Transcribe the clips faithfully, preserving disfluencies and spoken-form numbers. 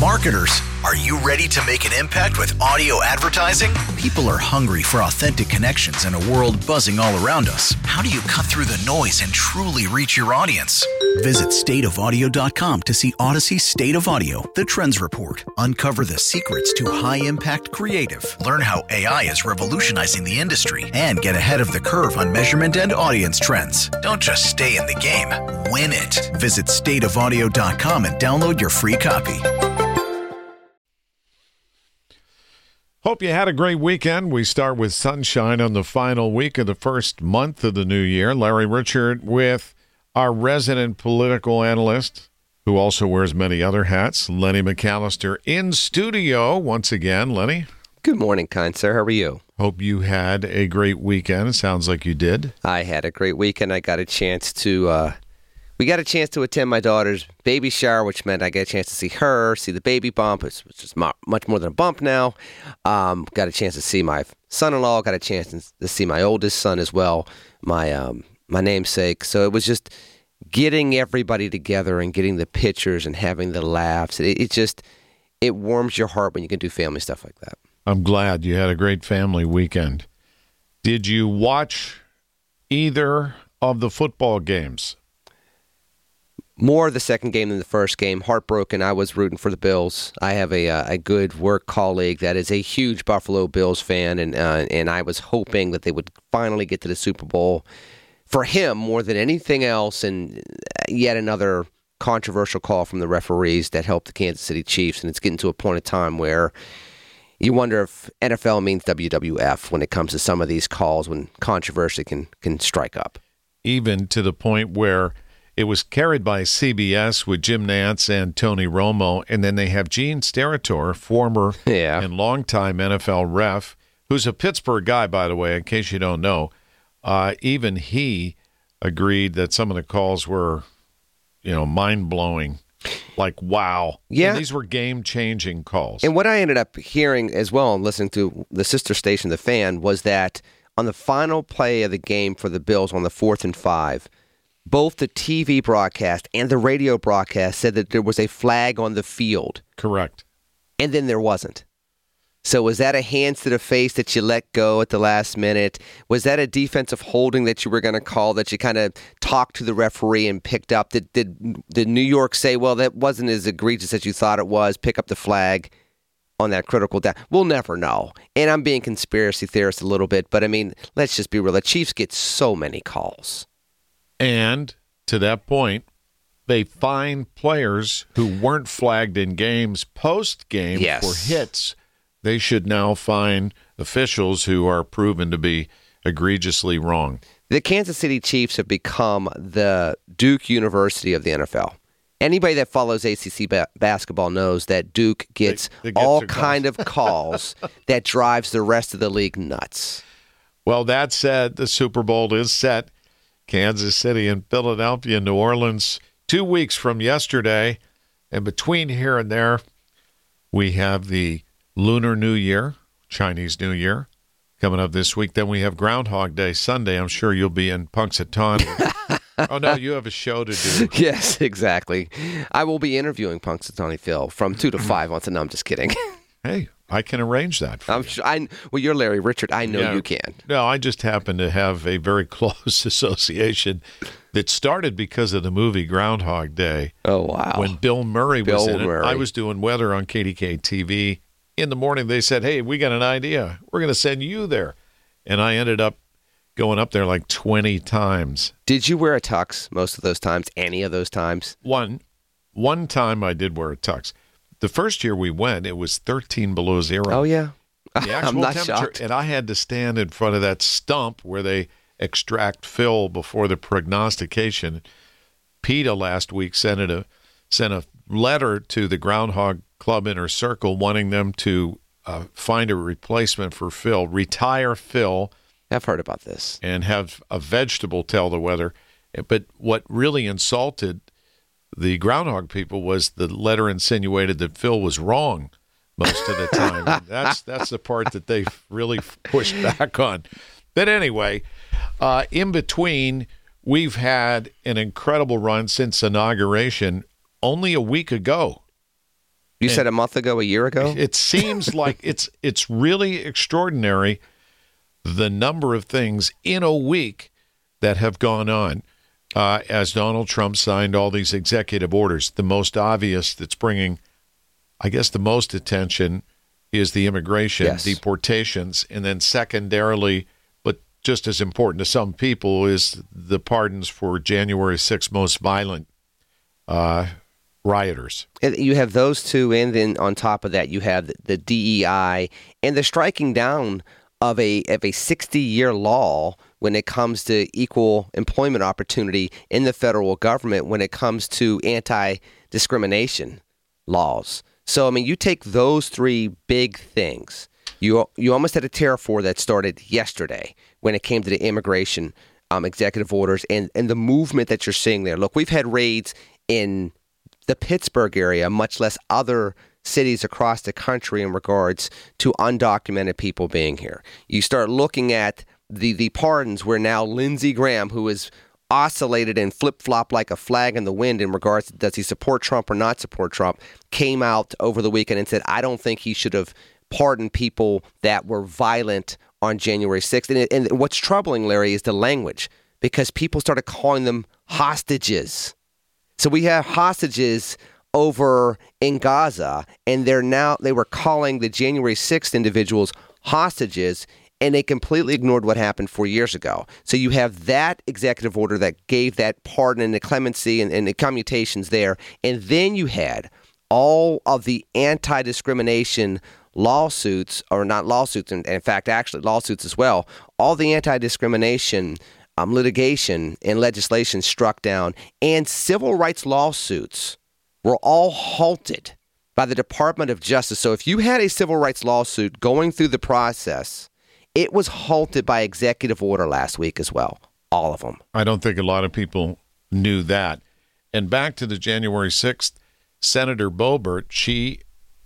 Marketers, are you ready to make an impact with audio advertising? People are hungry for authentic connections in a world buzzing all around us. How do you cut through the noise and truly reach your audience? Visit state of audio dot com to see Odyssey State of Audio, the Trends Report. Uncover the secrets to high-impact creative. Learn how A I is revolutionizing the industry and get ahead of the curve on measurement and audience trends. Don't just stay in the game, win it. Visit state of audio dot com and download your free copy. Hope you had a great weekend. We start with sunshine on the final week of the first month of the new year. Larry Richert with our resident political analyst, who also wears many other hats, Lenny McAllister, in studio once again. Lenny? Good morning, kind sir. How are you? Hope you had a great weekend. It sounds like you did. I had a great weekend. I got a chance to... Uh, we got a chance to attend my daughter's baby shower, which meant I got a chance to see her, see the baby bump. It's just much more than a bump now. Um, got a chance to see my son-in-law. Got a chance to see my oldest son as well, my um, my namesake. So it was just getting everybody together and getting the pictures and having the laughs. It, it just, it warms your heart when you can do family stuff like that. I'm glad you had a great family weekend. Did you watch either of the football games? More the second game than the first game. Heartbroken. I was rooting for the Bills. I have a uh, a good work colleague that is a huge Buffalo Bills fan, and uh, and I was hoping that they would finally get to the Super Bowl for him more than anything else. And yet another controversial call from the referees that helped the Kansas City Chiefs, and it's getting to a point of time where you wonder if N F L means W W F when it comes to some of these calls when controversy can can strike up. Even to the point where it was carried by C B S with Jim Nantz and Tony Romo, and then they have Gene Steratore, former yeah. and longtime N F L ref, who's a Pittsburgh guy, by the way, in case you don't know. Uh, even he agreed that some of the calls were, you know, mind-blowing. Like, wow. Yeah. And these were game-changing calls. And what I ended up hearing as well and listening to the sister station, The Fan, was that on the final play of the game for the Bills on the fourth and five, both the T V broadcast and the radio broadcast said that there was a flag on the field. Correct. And then there wasn't. So was that a hands to the face that you let go at the last minute? Was that a defensive holding that you were going to call that you kind of talked to the referee and picked up? Did, did, did New York say, well, that wasn't as egregious as you thought it was, pick up the flag on that critical down? We'll never know. And I'm being conspiracy theorist a little bit, but I mean, let's just be real. The Chiefs get so many calls. And to that point, they fine players who weren't flagged in games post-game yes. for hits. They should now fine officials who are proven to be egregiously wrong. The Kansas City Chiefs have become the Duke University of the N F L. Anybody that follows A C C ba- basketball knows that Duke gets they, they get all calls. kind of calls that drives the rest of the league nuts. Well, that said, the Super Bowl is set. Kansas City and Philadelphia, New Orleans, two weeks from yesterday. And between here and there, we have the Lunar New Year, Chinese New Year, coming up this week. Then we have Groundhog Day Sunday. I'm sure you'll be in Punxsutawney. Oh, no, you have a show to do. Yes, exactly. I will be interviewing Punxsutawney Phil from two to five on. No, I'm just kidding. Hey, I can arrange that for I'm you. sure, I, well, you're Larry Richert. I know yeah. you can. No, I just happen to have a very close association that started because of the movie Groundhog Day. Oh, wow. When Bill Murray Bill was in Murray. it. I was doing weather on K D K T V. In the morning, they said, hey, we got an idea. We're going to send you there. And I ended up going up there like twenty times. Did you wear a tux most of those times? Any of those times? One. One time I did wear a tux. The first year we went, it was thirteen below zero. Oh, yeah. The actual I'm not temperature, shocked. and I had to stand in front of that stump where they extract fill before the prognostication. PETA last week sent, it a, sent a letter to the Groundhog Club Inner Circle wanting them to uh, find a replacement for Phil, retire Phil. I've heard about this. And have a vegetable tell the weather. But what really insulted the Groundhog people was the letter insinuated that Phil was wrong most of the time. And that's that's the part that they really pushed back on. But anyway, uh, in between, we've had an incredible run since inauguration only a week ago. You And said a month ago, a year ago? It seems like it's it's really extraordinary the number of things in a week that have gone on uh, as Donald Trump signed all these executive orders. The most obvious that's bringing, I guess, the most attention is the immigration, yes. deportations, and then secondarily, but just as important to some people, is the pardons for January sixth most violent uh, rioters. You have those two, and then on top of that, you have the D E I and the striking down of a of a sixty-year law when it comes to equal employment opportunity in the federal government when it comes to anti-discrimination laws. So, I mean, you take those three big things. You you almost had a tariff war that started yesterday when it came to the immigration um, executive orders and, and the movement that you're seeing there. Look, we've had raids in the Pittsburgh area, much less other cities across the country in regards to undocumented people being here. You start looking at the, the pardons where now Lindsey Graham, who is oscillated and flip-flopped like a flag in the wind in regards to does he support Trump or not support Trump, came out over the weekend and said, I don't think he should have pardoned people that were violent on January sixth. And, and what's troubling, Larry, is the language, because people started calling them hostages. So we have hostages over in Gaza, and they're now they were calling the January sixth individuals hostages, and they completely ignored what happened four years ago. So you have that executive order that gave that pardon and the clemency and, and the commutations there, and then you had all of the anti-discrimination lawsuits, or not lawsuits, in, in fact, actually lawsuits as well, all the anti-discrimination um, litigation and legislation struck down, and civil rights lawsuits were all halted by the Department of Justice. So if you had a civil rights lawsuit going through the process, it was halted by executive order last week as well, all of them. I don't think a lot of people knew that. And back to the January sixth, Senator Boebert, she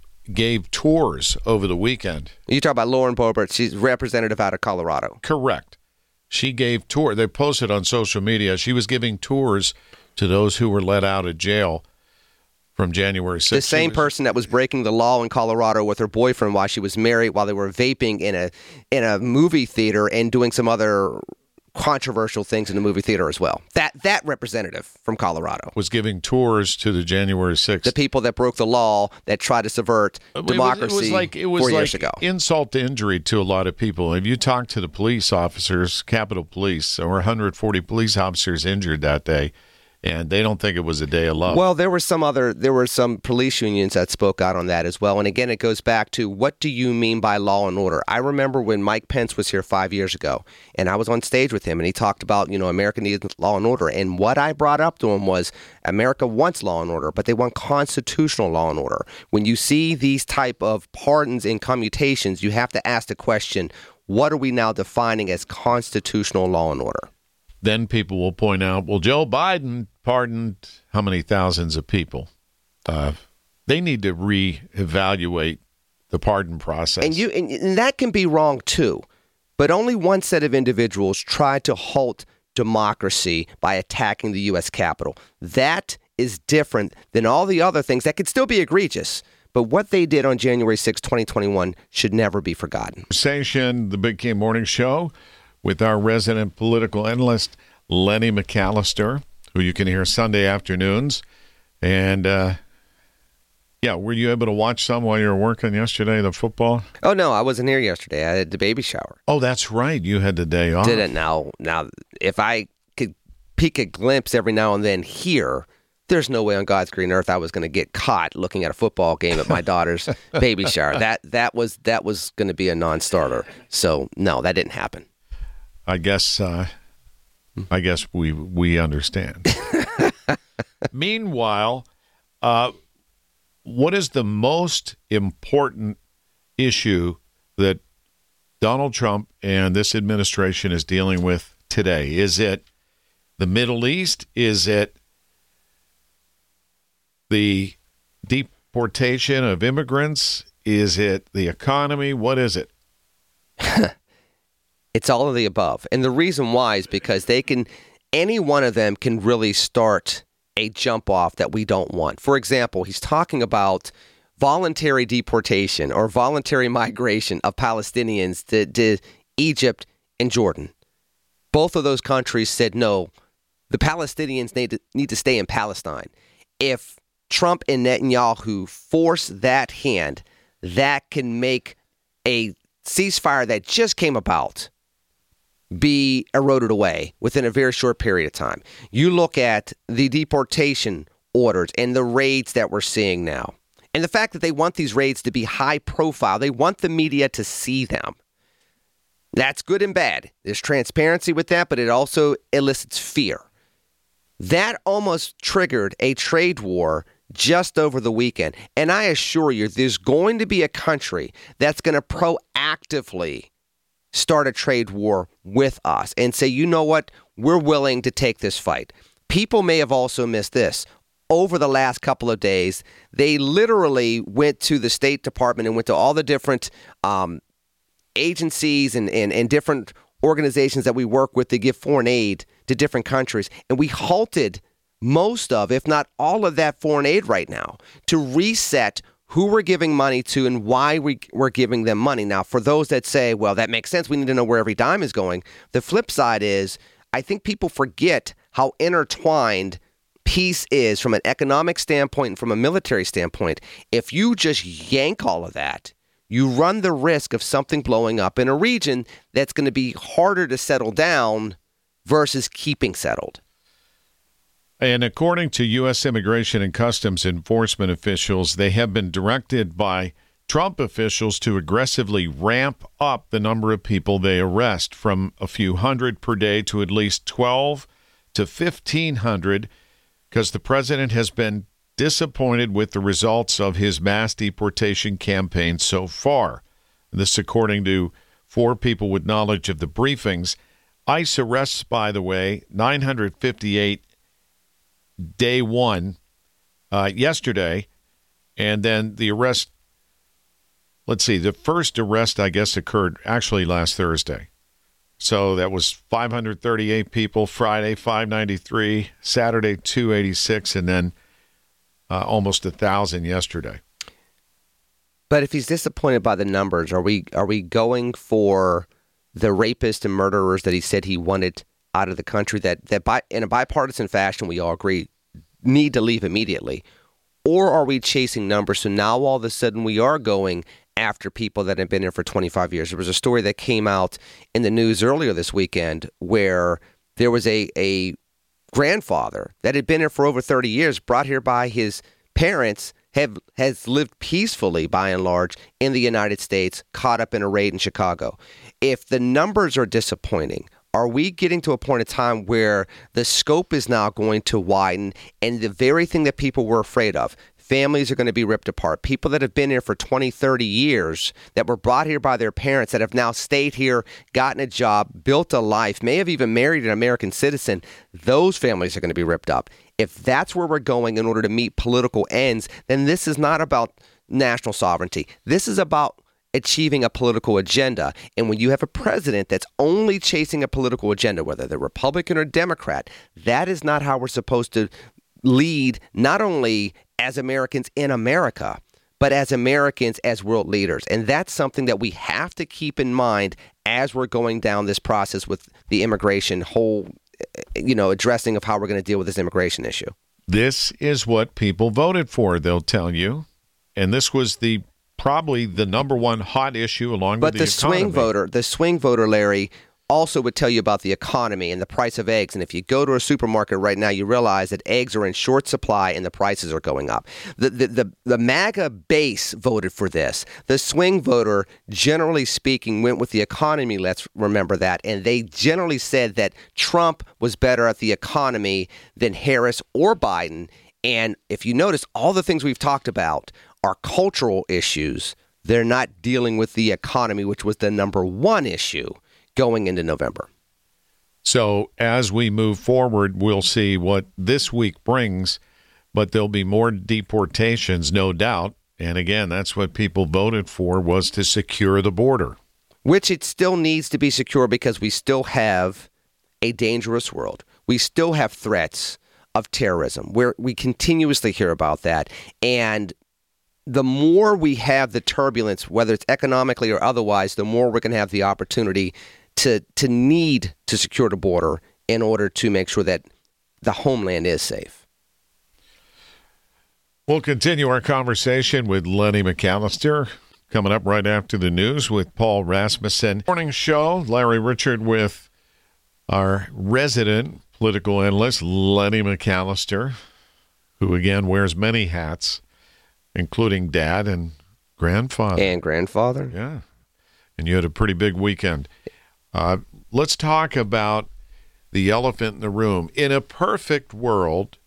gave tours over the weekend. You talk about Lauren Boebert. She's representative out of Colorado. Correct. She gave tour. They posted on social media. She was giving tours to those who were let out of jail from January sixth. The same was, person that was breaking the law in Colorado with her boyfriend while she was married, while they were vaping in a in a movie theater and doing some other controversial things in the movie theater as well. That that representative from Colorado was giving tours to the January sixth. The people that broke the law, that tried to subvert democracy it was, it was like, it was four like years ago. Insult to injury to a lot of people. If you talk to the police officers, Capitol Police, there were one hundred forty police officers injured that day, and they don't think it was a day of love. Well, there were some other, there were some police unions that spoke out on that as well. And again, it goes back to, what do you mean by law and order? I remember when Mike Pence was here five years ago, and I was on stage with him, and he talked about, you know, America needs law and order. And what I brought up to him was, America wants law and order, but they want constitutional law and order. When you see these type of pardons and commutations, you have to ask the question, what are we now defining as constitutional law and order? Then people will point out, well, Joe Biden pardoned how many thousands of people? Uh, they need to reevaluate the pardon process. And you, and, and that can be wrong too. But only one set of individuals tried to halt democracy by attacking the U S Capitol. That is different than all the other things that could still be egregious. But what they did on January sixth, twenty twenty-one should never be forgotten. Conversation, the Big K Morning Show, with our resident political analyst, Lenny McAllister, who you can hear Sunday afternoons. And, uh, yeah, were you able to watch some while you were working yesterday, the football? Oh, no, I wasn't here yesterday. I had the baby shower. Oh, that's right. You had the day off. Did it now. Now, if I could peek a glimpse every now and then here, there's no way on God's green earth I was going to get caught looking at a football game at my daughter's baby shower. That that was that was going to be a non-starter. So, no, that didn't happen. I guess uh, I guess we we understand. Meanwhile, uh, what is the most important issue that Donald Trump and this administration is dealing with today? Is it the Middle East? Is it the deportation of immigrants? Is it the economy? What is it? It's all of the above. And the reason why is because they can, any one of them can really start a jump off that we don't want. For example, he's talking about voluntary deportation or voluntary migration of Palestinians to, to Egypt and Jordan. Both of those countries said, no, the Palestinians need to, need to stay in Palestine. If Trump and Netanyahu force that hand, that can make a ceasefire that just came about be eroded away within a very short period of time. You look at the deportation orders and the raids that we're seeing now, and the fact that they want these raids to be high profile. They want the media to see them. That's good and bad. There's transparency with that, but it also elicits fear. That almost triggered a trade war just over the weekend. And I assure you, there's going to be a country that's going to proactively start a trade war with us and say, you know what, we're willing to take this fight. People may have also missed this. Over the last couple of days, they literally went to the State Department and went to all the different um, agencies and, and, and different organizations that we work with to give foreign aid to different countries. And we halted most of, if not all of that foreign aid right now to reset who we're giving money to and why we, we're giving them money. Now, for those that say, well, that makes sense, we need to know where every dime is going. The flip side is, I think people forget how intertwined peace is from an economic standpoint and from a military standpoint. If you just yank all of that, you run the risk of something blowing up in a region that's going to be harder to settle down versus keeping settled. And according to U S Immigration and Customs Enforcement officials, they have been directed by Trump officials to aggressively ramp up the number of people they arrest from a few hundred per day to at least twelve to fifteen hundred, because the president has been disappointed with the results of his mass deportation campaign so far. This according to four people with knowledge of the briefings. ICE arrests, by the way, nine hundred fifty-eight day one uh, yesterday, and then the arrest, let's see, the first arrest, I guess, occurred actually last Thursday. So that was five hundred thirty-eight people, Friday, five ninety-three, Saturday, two eighty-six, and then uh, almost one thousand yesterday. But if he's disappointed by the numbers, are we are we going for the rapists and murderers that he said he wanted out of the country that, that by, in a bipartisan fashion, we all agree need to leave immediately? Or are we chasing numbers? So now all of a sudden we are going after people that have been here for twenty-five years. There was a story that came out in the news earlier this weekend where there was a, a grandfather that had been here for over thirty years, brought here by his parents, have has lived peacefully by and large in the United States, caught up in a raid in Chicago. If the numbers are disappointing, are we getting to a point in time where the scope is now going to widen and the very thing that people were afraid of, families are going to be ripped apart, people that have been here for twenty, thirty years, that were brought here by their parents, that have now stayed here, gotten a job, built a life, may have even married an American citizen, those families are going to be ripped up. If that's where we're going in order to meet political ends, then this is not about national sovereignty. This is about achieving a political agenda. And when you have a president that's only chasing a political agenda, whether they're Republican or Democrat, that is not how we're supposed to lead, not only as Americans in America, but as Americans as world leaders. And that's something that we have to keep in mind as we're going down this process with the immigration whole, you know, addressing of how we're going to deal with this immigration issue. This is what people voted for, they'll tell you. And this was the probably the number one hot issue along but with the, the swing voter, the swing voter, Larry, also would tell you about the economy and the price of eggs. And if you go to a supermarket right now, you realize that eggs are in short supply and the prices are going up. The the the, the MAGA base voted for this. The swing voter, generally speaking, went with the economy. Let's remember that. And they generally said that Trump was better at the economy than Harris or Biden. And if you notice, all the things we've talked about are cultural issues. They're not dealing with the economy, which was the number one issue going into November. So as we move forward, we'll see what this week brings, but there'll be more deportations, no doubt. And again, that's what people voted for, was to secure the border. Which it still needs to be secure because we still have a dangerous world. We still have threats of terrorism, where we continuously hear about that. And the more we have the turbulence, whether it's economically or otherwise, the more we're going to have the opportunity to to need to secure the border in order to make sure that the homeland is safe. We'll continue our conversation with Lenny McAllister coming up right after the news with Paul Rasmussen. Morning show, Larry Richard with our resident political analyst, Lenny McAllister, who again wears many hats, including dad and grandfather. And grandfather. Yeah. And you had a pretty big weekend. Uh, let's talk about the elephant in the room. In a perfect world,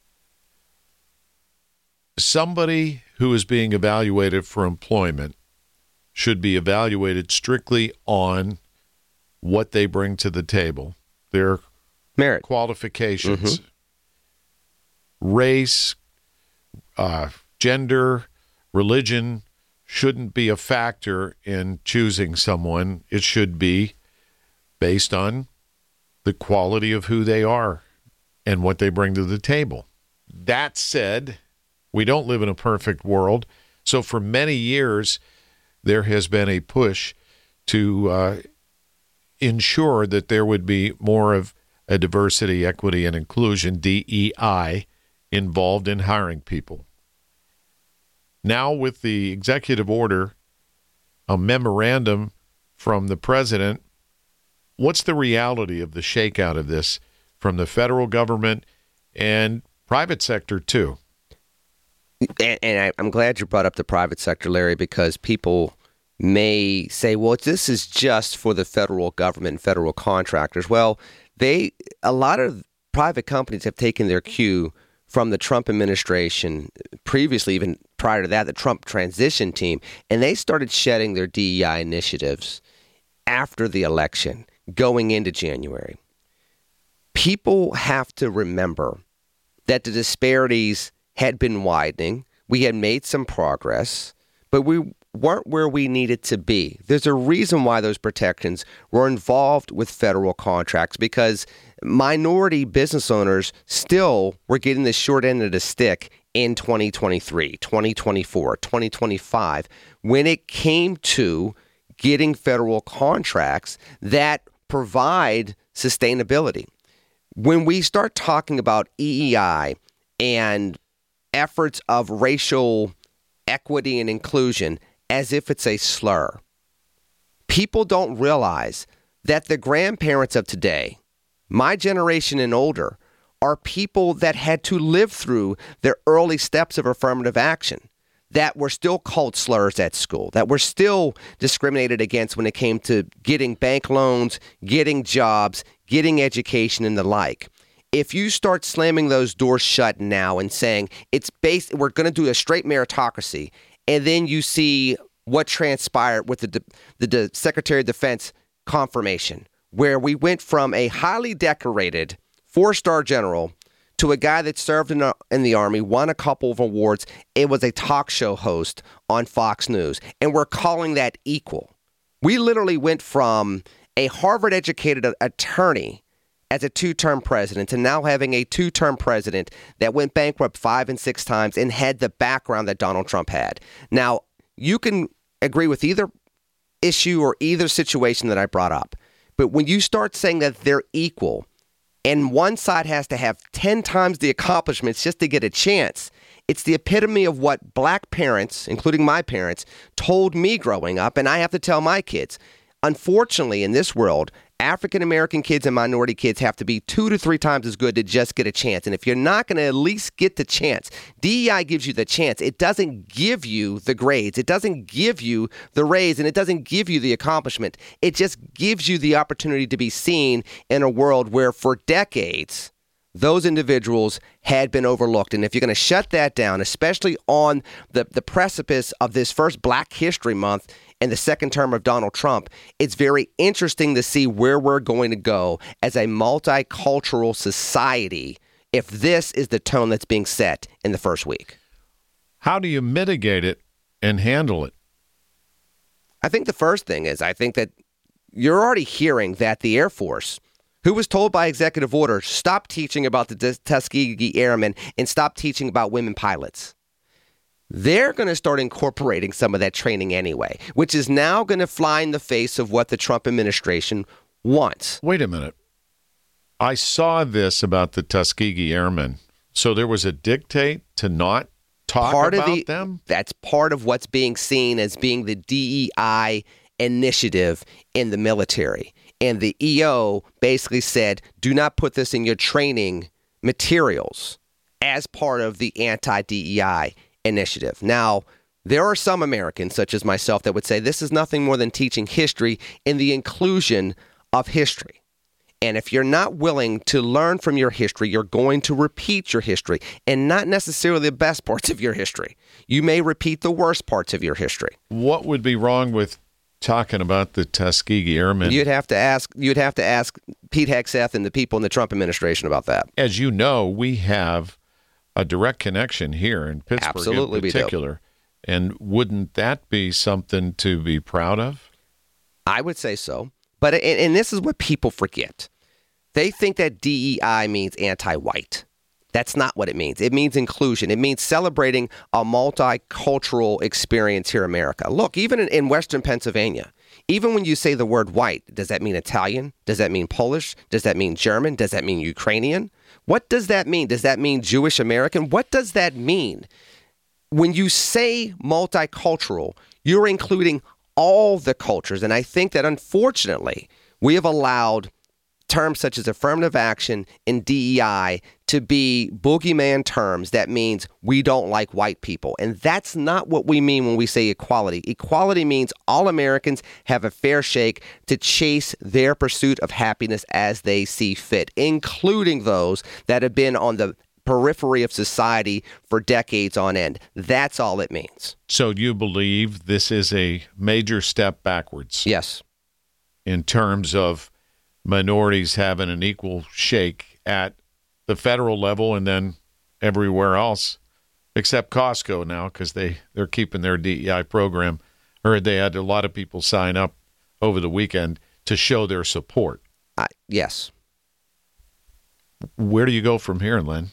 somebody who is being evaluated for employment should be evaluated strictly on what they bring to the table, their merit, qualifications, mm-hmm. race, uh, gender, religion shouldn't be a factor in choosing someone. It should be based on the quality of who they are and what they bring to the table. That said, we don't live in a perfect world. So for many years, there has been a push to uh, ensure that there would be more of a diversity, equity, and inclusion, D E I, involved in hiring people. Now with the executive order, a memorandum from the president, what's the reality of the shakeout of this from the federal government and private sector too? And, and I, I'm glad you brought up the private sector, Larry, because people may say, well, this is just for the federal government and federal contractors. Well, they a lot of private companies have taken their cue from the Trump administration, previously even prior to that, the Trump transition team, and they started shedding their D E I initiatives after the election, going into January. People have to remember that the disparities had been widening. We had made some progress, but we weren't where we needed to be. There's a reason why those protections were involved with federal contracts, because minority business owners still were getting the short end of the stick in twenty twenty-three, twenty twenty-four, twenty twenty-five, when it came to getting federal contracts that provide sustainability. When we start talking about E E I and efforts of racial equity and inclusion as if it's a slur, people don't realize that the grandparents of today, my generation and older, are people that had to live through the early steps of affirmative action, that were still called slurs at school, that were still discriminated against when it came to getting bank loans, getting jobs, getting education, and the like. If you start slamming those doors shut now and saying it's based, we're going to do a straight meritocracy, and then you see what transpired with the, the, the Secretary of Defense confirmation, where we went from a highly decorated four-star general to a guy that served in the, in the Army, won a couple of awards. It was a talk show host on Fox News, and we're calling that equal. We literally went from a Harvard-educated attorney as a two-term president to now having a two-term president that went bankrupt five and six times and had the background that Donald Trump had. Now, you can agree with either issue or either situation that I brought up, but when you start saying that they're equal, and one side has to have ten times the accomplishments just to get a chance, it's the epitome of what black parents, including my parents, told me growing up, and I have to tell my kids. Unfortunately, in this world, African-American kids and minority kids have to be two to three times as good to just get a chance. And if you're not going to at least get the chance, D E I gives you the chance. It doesn't give you the grades. It doesn't give you the raise, and it doesn't give you the accomplishment. It just gives you the opportunity to be seen in a world where for decades, those individuals had been overlooked. And if you're going to shut that down, especially on the, the precipice of this first Black History Month and the second term of Donald Trump, it's very interesting to see where we're going to go as a multicultural society if this is the tone that's being set in the first week. How do you mitigate it and handle it? I think the first thing is, I think that you're already hearing that the Air Force, who was told by executive order, stop teaching about the Tuskegee Airmen and stop teaching about women pilots. they're going to start incorporating some of that training anyway, which is now going to fly in the face of what the Trump administration wants. Wait a minute. I saw this about the Tuskegee Airmen. So there was a dictate to not talk part about of the, them? That's part of what's being seen as being the D E I initiative in the military. And the E O basically said, do not put this in your training materials as part of the anti-D E I initiative. Now, there are some Americans, such as myself, that would say this is nothing more than teaching history in the inclusion of history. And if you're not willing to learn from your history, you're going to repeat your history, and not necessarily the best parts of your history. You may repeat the worst parts of your history. What would be wrong with talking about the Tuskegee Airmen? You'd have to ask. You'd have to ask Pete Hegseth and the people in the Trump administration about that. As you know, we have a direct connection here in Pittsburgh, Absolutely, in particular. And wouldn't that be something to be proud of? I would say so. But and, and this is what people forget. They think that D E I means anti-white. That's not what it means. It means inclusion. It means celebrating a multicultural experience here in America. Look, even in, in Western Pennsylvania, even when you say the word white, does that mean Italian? Does that mean Polish? Does that mean German? Does that mean Ukrainian? What does that mean? Does that mean Jewish American? What does that mean? When you say multicultural, you're including all the cultures. And I think that, unfortunately, we have allowed terms such as affirmative action and D E I to be boogeyman terms that means we don't like white people. And that's not what we mean when we say equality. Equality means all Americans have a fair shake to chase their pursuit of happiness as they see fit, including those that have been on the periphery of society for decades on end. That's all it means. So you believe this is a major step backwards? Yes. In terms of minorities having an equal shake at the federal level and then everywhere else, except Costco now, because they, they're keeping their D E I program. Or they had a lot of people sign up over the weekend to show their support. Uh, yes. Where do you go from here, Len?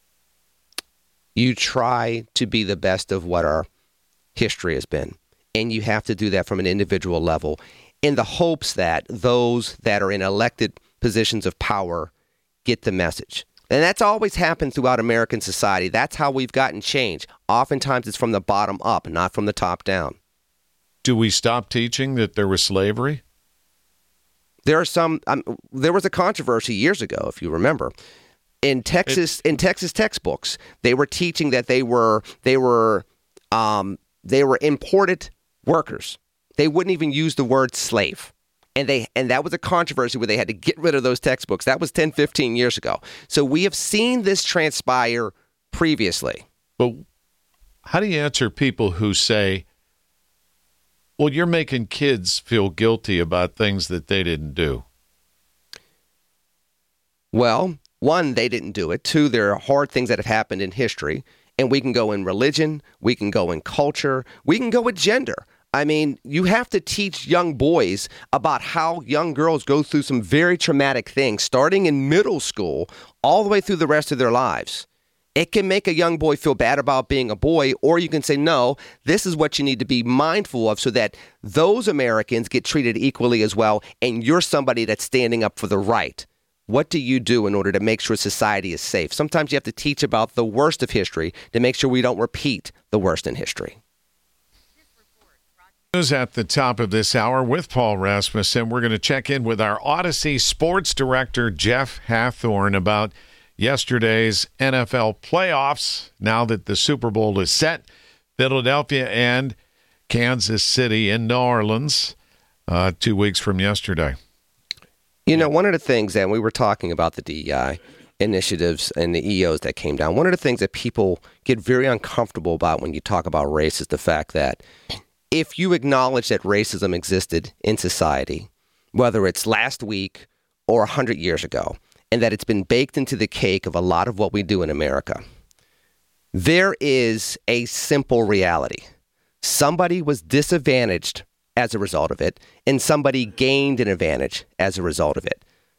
You try to be the best of what our history has been. And you have to do that from an individual level in the hopes that those that are in elected positions of power get the message. And that's always happened throughout American society. That's how we've gotten change. Oftentimes it's from the bottom up, not from the top down. Do we stop teaching that there was slavery? There are some. Um, there was a controversy years ago, if you remember, in Texas. It, in Texas textbooks, they were teaching that they were they were um, they were imported workers. They wouldn't even use the word slave. And they and that was a controversy where they had to get rid of those textbooks. That was ten, fifteen years ago. So we have seen this transpire previously. But how do you answer people who say, well, you're making kids feel guilty about things that they didn't do? Well, one, they didn't do it. Two, there are hard things that have happened in history. And we can go in religion. We can go in culture. We can go with gender. I mean, you have to teach young boys about how young girls go through some very traumatic things, starting in middle school all the way through the rest of their lives. It can make a young boy feel bad about being a boy, or you can say, no, this is what you need to be mindful of so that those Americans get treated equally as well, and you're somebody that's standing up for the right. What do you do in order to make sure society is safe? Sometimes you have to teach about the worst of history to make sure we don't repeat the worst in history. News at the top of this hour with Paul Rasmussen. We're going to check in with our Odyssey sports director, Jeff Hathorn, about yesterday's N F L playoffs. Now that the Super Bowl is set, Philadelphia and Kansas City in New Orleans, uh, two weeks from yesterday. You know, one of the things that we were talking about the D E I initiatives and the E Os that came down, one of the things that people get very uncomfortable about when you talk about race is the fact that if you acknowledge that racism existed in society, whether it's last week or one hundred years ago, and that it's been baked into the cake of a lot of what we do in America, there is a simple reality. Somebody was disadvantaged as a result of it, and somebody gained an advantage as a result of it.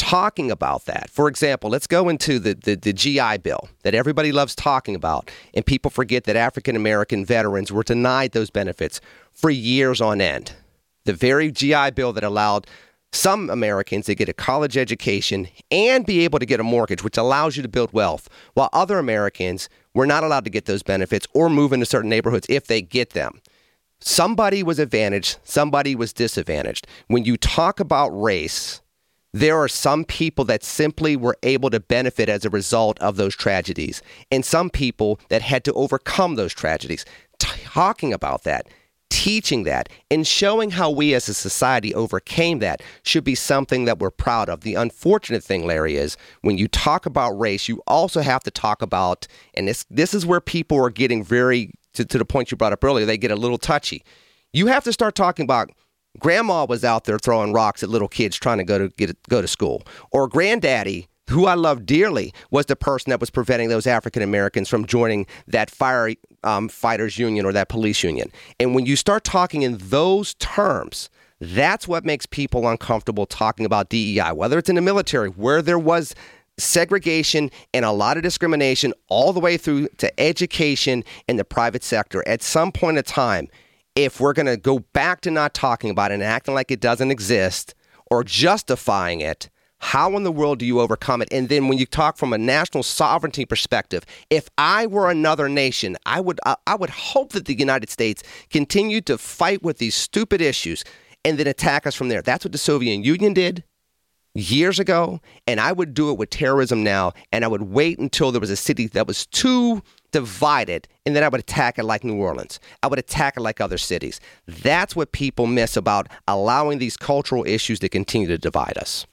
talking about that, for example, let's go into the, the, the G I Bill that everybody loves talking about, and people forget that African-American veterans were denied those benefits for years on end. The very G I Bill that allowed some Americans to get a college education and be able to get a mortgage, which allows you to build wealth, while other Americans were not allowed to get those benefits or move into certain neighborhoods if they get them. Somebody was advantaged, somebody was disadvantaged. When you talk about race, there are some people that simply were able to benefit as a result of those tragedies, and some people that had to overcome those tragedies. Talking about that, teaching that, and showing how we as a society overcame that should be something that we're proud of. The unfortunate thing, Larry, is when you talk about race, you also have to talk about, and this this is where people are getting very, to, to the point you brought up earlier, they get a little touchy. You have to start talking about grandma was out there throwing rocks at little kids trying to go to get go to school, or granddaddy, who I love dearly, was the person that was preventing those African Americans from joining that fire um, fighters union or that police union. And when you start talking in those terms, that's what makes people uncomfortable talking about D E I, whether it's in the military, where there was segregation and a lot of discrimination all the way through to education in the private sector. At some point in time, if we're going to go back to not talking about it and acting like it doesn't exist or justifying it, how in the world do you overcome it? And then when you talk from a national sovereignty perspective, if I were another nation, I would I, I would hope that the United States continued to fight with these stupid issues and then attack us from there. That's what the Soviet Union did years ago, and I would do it with terrorism now, and I would wait until there was a city that was too divided, and then I would attack it like New Orleans. I would attack it like other cities. That's what people miss about allowing these cultural issues to continue to divide us.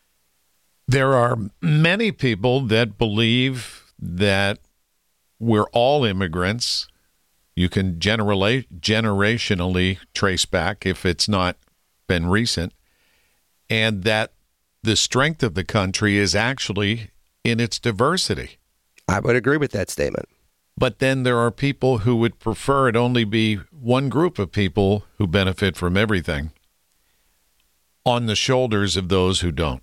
There are many people that believe that we're all immigrants. You can generally, generationally trace back if it's not been recent, and that the strength of the country is actually in its diversity. I would agree with that statement. But then there are people who would prefer it only be one group of people who benefit from everything on the shoulders of those who don't.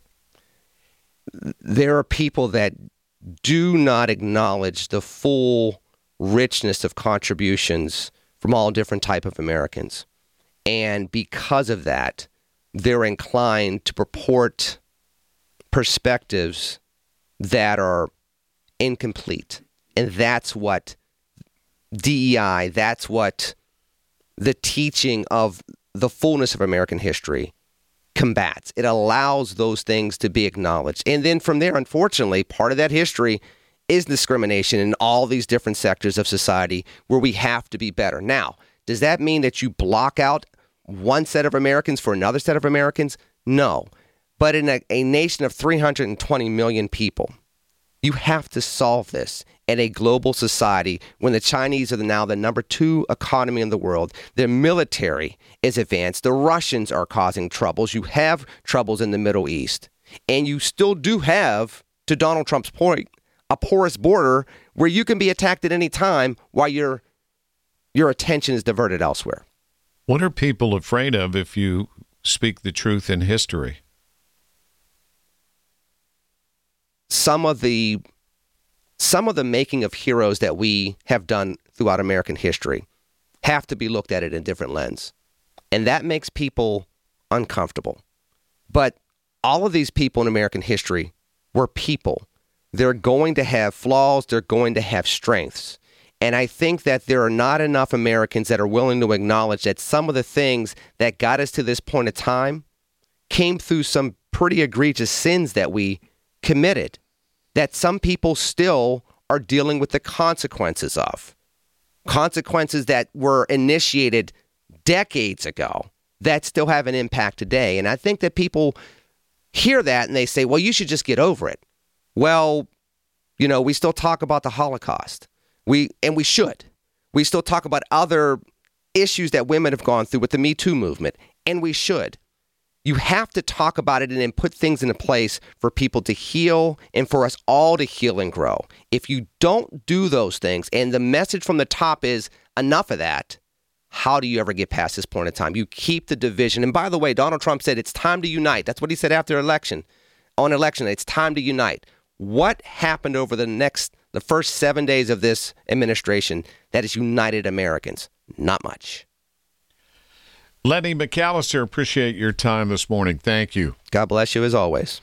There are people that do not acknowledge the full richness of contributions from all different type of Americans. And because of that, they're inclined to purport perspectives that are incomplete. And that's what D E I, that's what the teaching of the fullness of American history combats. It allows those things to be acknowledged. And then from there, unfortunately, part of that history is discrimination in all these different sectors of society where we have to be better. Now, does that mean that you block out one set of Americans for another set of Americans? No. But in a, a nation of three hundred twenty million people, you have to solve this in a global society when the Chinese are now the number two economy in the world. Their military is advanced. The Russians are causing troubles. You have troubles in the Middle East. And you still do have, to Donald Trump's point, a porous border where you can be attacked at any time while your your attention is diverted elsewhere. What are people afraid of if you speak the truth in history? Some of the some of the making of heroes that we have done throughout American history have to be looked at it in a different lens. And that makes people uncomfortable. But all of these people in American history were people. They're going to have flaws. They're going to have strengths. And I think that there are not enough Americans that are willing to acknowledge that some of the things that got us to this point of time came through some pretty egregious sins that we committed, that some people still are dealing with the consequences of. Consequences that were initiated decades ago that still have an impact today. And I think that people hear that and they say, well, you should just get over it. Well, you know, we still talk about the Holocaust. We and we should. We still talk about other issues that women have gone through with the Me Too movement, and we should. You have to talk about it and then put things into place for people to heal and for us all to heal and grow. If you don't do those things, and the message from the top is enough of that, how do you ever get past this point in time? You keep the division. And by the way, Donald Trump said it's time to unite. That's what he said after the election. on election day. It's time to unite. What happened over the next, the first seven days of this administration that has united Americans? Not much. Lenny McAllister, appreciate your time this morning. Thank you. God bless you as always.